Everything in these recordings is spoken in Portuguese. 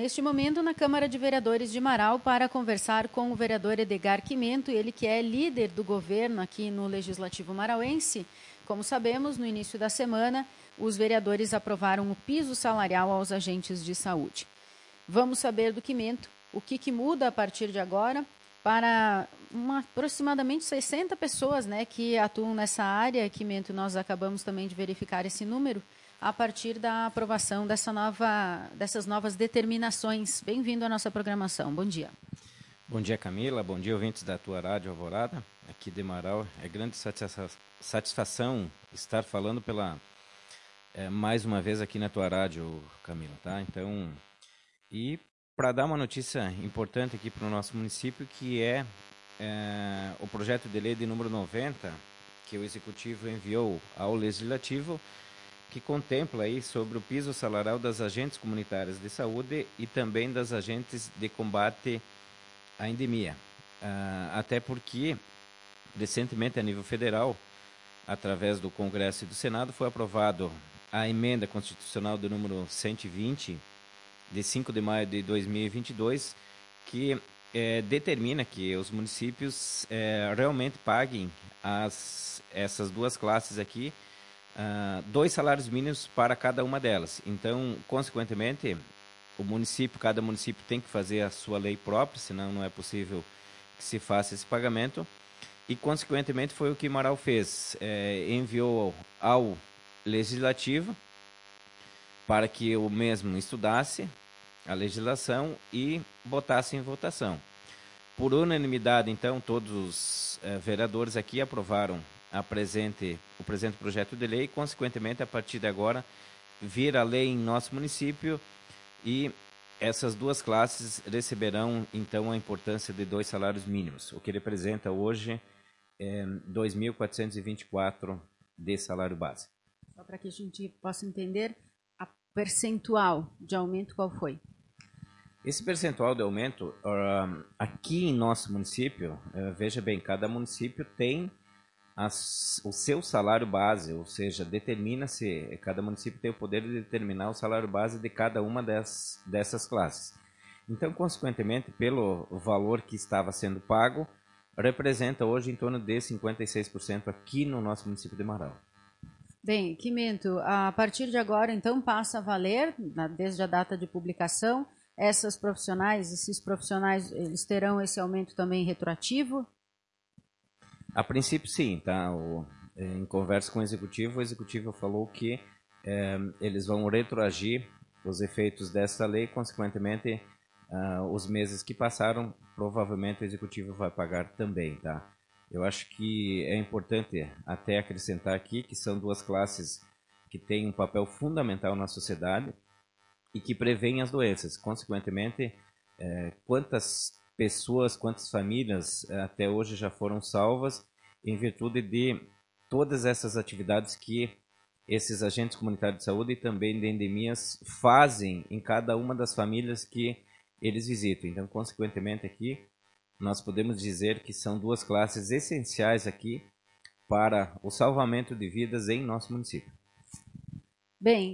neste momento na Câmara de Vereadores de Marau para conversar com o vereador Edgar Quimento, ele que é líder do governo aqui no Legislativo Marauense. Como sabemos, no início da semana, os vereadores aprovaram o piso salarial aos agentes de saúde. Vamos saber do Quimento o que muda a partir de agora para aproximadamente 60 pessoas, né, que atuam nessa área. Quimento, nós acabamos também de verificar esse número a partir da aprovação dessas novas determinações. Bem-vindo à nossa programação. Bom dia. Bom dia, Camila. Bom dia, ouvintes da tua Rádio Alvorada, aqui de Marau. É grande satisfação estar falando mais uma vez aqui na tua rádio, Camila, tá? Então, e para dar uma notícia importante aqui para o nosso município, que é o projeto de lei de número 90, que o Executivo enviou ao Legislativo, que contempla aí sobre o piso salarial das agentes comunitárias de saúde e também das agentes de combate à endemia. Até porque, recentemente, a nível federal, através do Congresso e do Senado, foi aprovado a emenda constitucional do número 120, de 5 de maio de 2022, que determina que os municípios realmente paguem essas duas classes aqui, 2 salários mínimos para cada uma delas. Então, consequentemente, cada município tem que fazer a sua lei própria, senão não é possível que se faça esse pagamento. E, consequentemente, foi o que Marau fez. Enviou ao Legislativo para que o mesmo estudasse a legislação e botasse em votação. Por unanimidade, então, todos os vereadores aqui aprovaram o presente projeto de lei, e, consequentemente, a partir de agora, vir a lei em nosso município, e essas duas classes receberão, então, a importância de 2 salários mínimos, o que representa hoje 2.424 de salário base. Só para que a gente possa entender, a percentual de aumento qual foi? Esse percentual de aumento, aqui em nosso município, veja bem, cada município tem o seu salário base, ou seja, cada município tem o poder de determinar o salário base de cada uma dessas classes. Então, consequentemente, pelo valor que estava sendo pago, representa hoje em torno de 56% aqui no nosso município de Marau. Bem, Quimento, a partir de agora, então, passa a valer, desde a data de publicação, esses profissionais, eles terão esse aumento também retroativo? A princípio, sim, tá? Em conversa com o Executivo falou que eles vão retroagir os efeitos dessa lei, consequentemente, os meses que passaram, provavelmente o Executivo vai pagar também, tá? Eu acho que é importante até acrescentar aqui que são duas classes que têm um papel fundamental na sociedade e que prevêem as doenças. Consequentemente, quantas pessoas, quantas famílias até hoje já foram salvas em virtude de todas essas atividades que esses agentes comunitários de saúde e também de endemias fazem em cada uma das famílias que eles visitam. Então, consequentemente, aqui nós podemos dizer que são duas classes essenciais aqui para o salvamento de vidas em nosso município. Bem,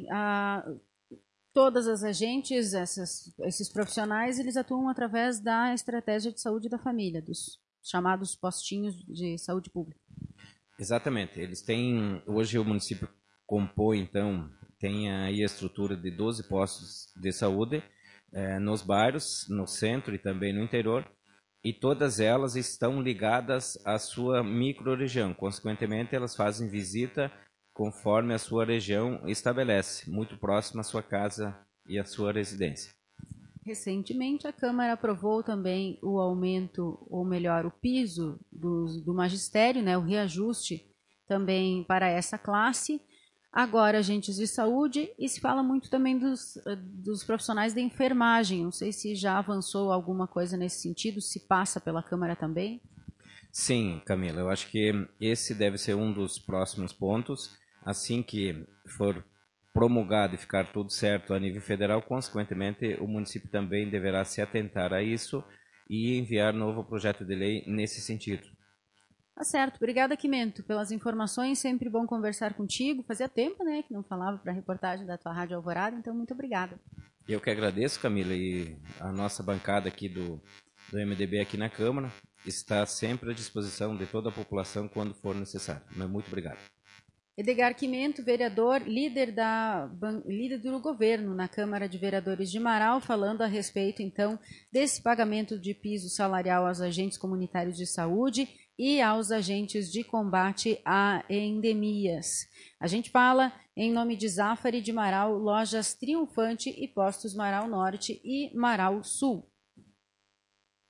todas as agentes, esses profissionais, eles atuam através da estratégia de saúde da família, dos chamados postinhos de saúde pública. Exatamente. Eles têm, hoje o município compõe, então, tem aí a estrutura de 12 postos de saúde nos bairros, no centro e também no interior, e todas elas estão ligadas à sua micro-região. Consequentemente, elas fazem visita conforme a sua região estabelece, muito próximo à sua casa e à sua residência. Recentemente, a Câmara aprovou também o aumento, ou melhor, o piso do magistério, né, o reajuste também para essa classe. Agora, agentes de saúde, e se fala muito também dos profissionais da enfermagem. Não sei se já avançou alguma coisa nesse sentido, se passa pela Câmara também. Sim, Camila, eu acho que esse deve ser um dos próximos pontos. Assim que for promulgado e ficar tudo certo a nível federal, consequentemente, o município também deverá se atentar a isso e enviar novo projeto de lei nesse sentido. Tá certo. Obrigada, Quimento, pelas informações. Sempre bom conversar contigo. Fazia tempo, né, que não falava para a reportagem da tua Rádio Alvorada, então muito obrigada. Eu que agradeço, Camila, e a nossa bancada aqui do MDB aqui na Câmara está sempre à disposição de toda a população quando for necessário. Muito obrigado. Edgar Quimento, vereador, líder do governo na Câmara de Vereadores de Marau, falando a respeito, então, desse pagamento de piso salarial aos agentes comunitários de saúde e aos agentes de combate a endemias. A gente fala em nome de Zafari de Marau, Lojas Triunfante e Postos Marau Norte e Marau Sul.